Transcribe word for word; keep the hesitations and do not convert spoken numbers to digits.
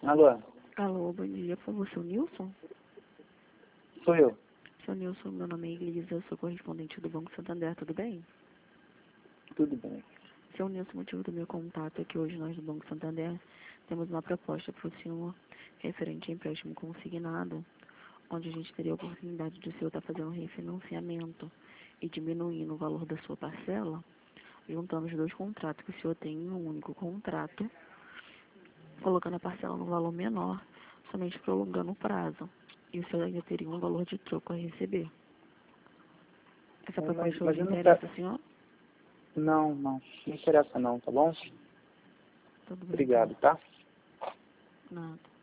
Alô? Alô, bom dia, por favor, seu Nilson? Sou eu. Seu Nilson, meu nome é Elisa, eu sou correspondente do Banco Santander, tudo bem? Tudo bem. Seu Nilson, o motivo do meu contato é que hoje nós do Banco Santander temos uma proposta para o senhor referente a empréstimo consignado, onde a gente teria a oportunidade de o senhor estar fazendo um refinanciamento e diminuindo o valor da sua parcela, juntando os dois contratos que o senhor tem em um único contrato, colocando a parcela no valor menor, somente prolongando o prazo. E o senhor ainda teria um valor de troco a receber. Essa É, mas, proposta mas hoje eu não interessa, quero... senhor? Não, não. Não interessa não, tá bom? Tudo bem, Obrigado, então. tá? Nada.